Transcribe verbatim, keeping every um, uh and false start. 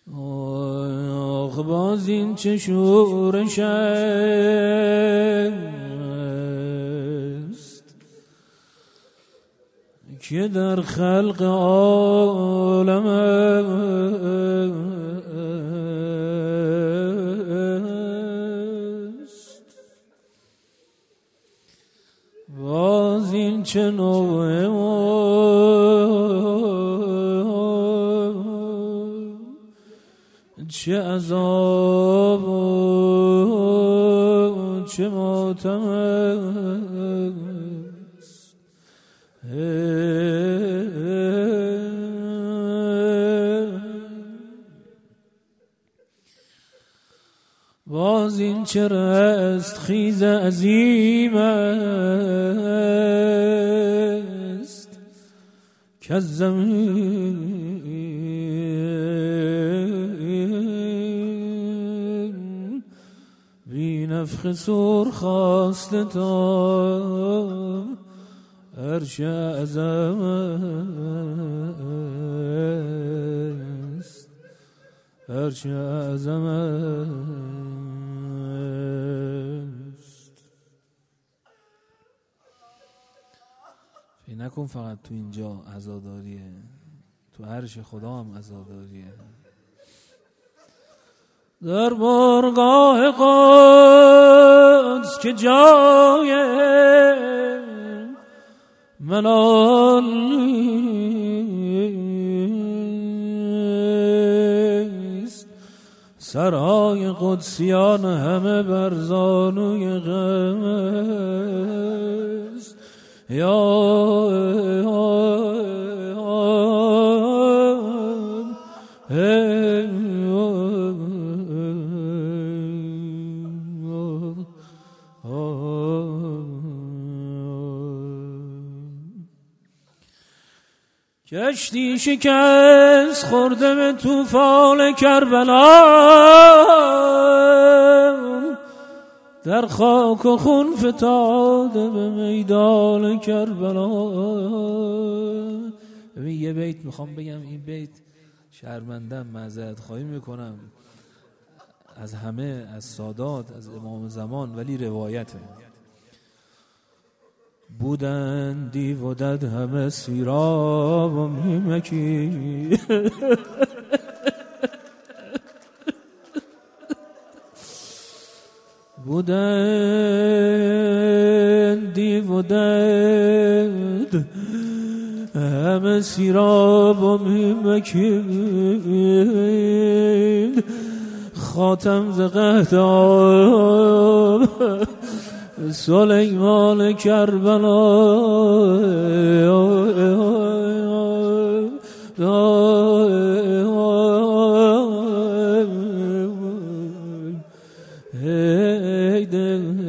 آخ باز این چه شورش است که در خلق عالم است. باز این چه نوع چه عذاب و چه ماتم است. باز این چه رستخیز عظیم است که از زمین بی نفخ سور خواسته تا عرش اعظم است، عرش اعظم است. فکر نکن فقط تو اینجا عزاداریه، تو عرش خدا هم عزاداریه. در بارگاه قدس که جای منال نیست، سرای قدسیان همه بر زانوی غم است. یا کشتی شکست خورده به طوفان کربلا، در خاک و خون فتاده به میدان کربلا. ببین یه بیت میخوام بگم، این بیت شرمندم، معذرت خواهی میکنم از همه، از سادات، از امام زمان، ولی روایته. بودن دیو و دد همه سیراب و میمکی بودن دیو و دد همه سیراب و میمکی، خاتم ز قحط آب سلیمان کربلا. ای دل